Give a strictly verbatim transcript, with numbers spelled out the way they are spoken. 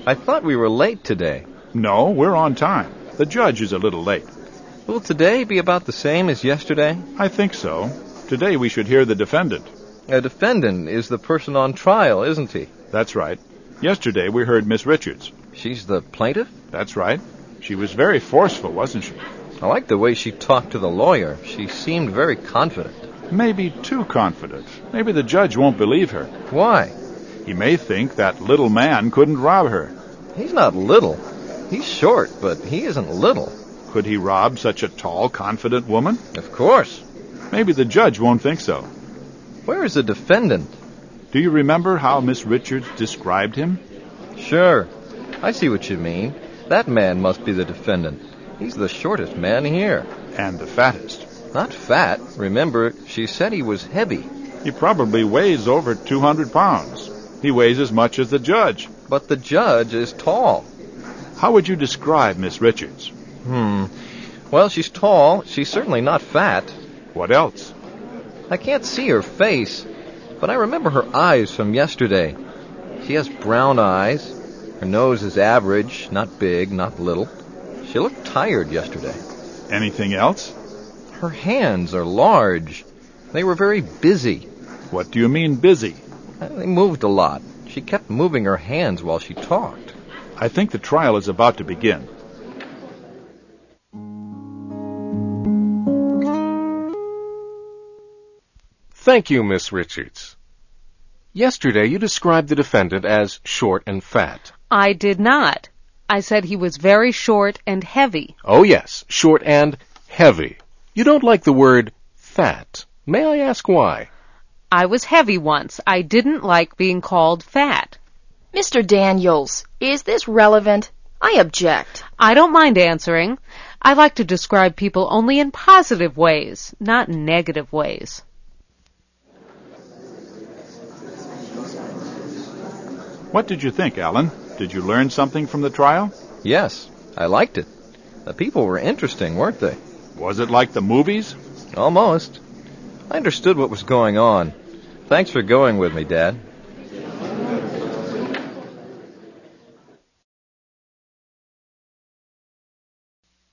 I thought we were late today. No, we're on time. The judge is a little late. Will today be about the same as yesterday? I think so. Today we should hear the defendant. A defendant is the person on trial, isn't he? That's right. Yesterday we heard Miss Richards. She's the plaintiff? That's right. She was very forceful, wasn't she? I like the way she talked to the lawyer. She seemed very confident. Maybe too confident. Maybe the judge won't believe her. Why? He may think that little man couldn't rob her. He's not little. He's short, but he isn't little. Could he rob such a tall, confident woman? Of course. Maybe the judge won't think so. Where is the defendant? Do you remember how Miss Richards described him? Sure. I see what you mean. That man must be the defendant. He's the shortest man here. And the fattest. Not fat. Remember, she said he was heavy. He probably weighs over two hundred pounds. He weighs as much as the judge. But the judge is tall. How would you describe Miss Richards? Hmm. Well, she's tall. She's certainly not fat. What else? I can't see her face, but I remember her eyes from yesterday. She has brown eyes. Her nose is average, not big, not little. She looked tired yesterday. Anything else? Her hands are large. They were very busy. What do you mean busy? They moved a lot. She kept moving her hands while she talked. I think the trial is about to begin. Thank you, Miss Richards. Yesterday you described the defendant as short and fat. I did not. I said he was very short and heavy. Oh, yes, short and heavy. You don't like the word fat. May I ask why? I was heavy once. I didn't like being called fat. Mister Daniels, is this relevant? I object. I don't mind answering. I like to describe people only in positive ways, not negative ways. What did you think, Alan? Did you learn something from the trial? Yes, I liked it. The people were interesting, weren't they? Was it like the movies? Almost. I understood what was going on. Thanks for going with me, Dad.